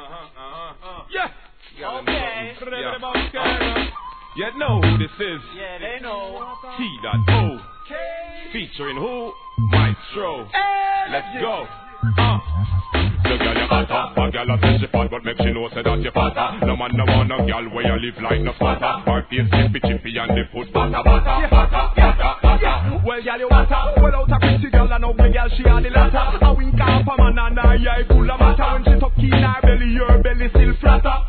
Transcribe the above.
Yeah. Okay. You know who this is. Yeah, they know. T.O. Featuring who? Maestro. Let's go. The girl you hotter, a girl a say she fat, but make she know say that you fatter. No man no want no girl where you live like no fatter. Her face chippy and the foot batter. Well, girl you hotter, well out a pretty girl and ugly girl she a the latter. A wink off a man and her eye full of matter. When she tuck in her belly still flatter.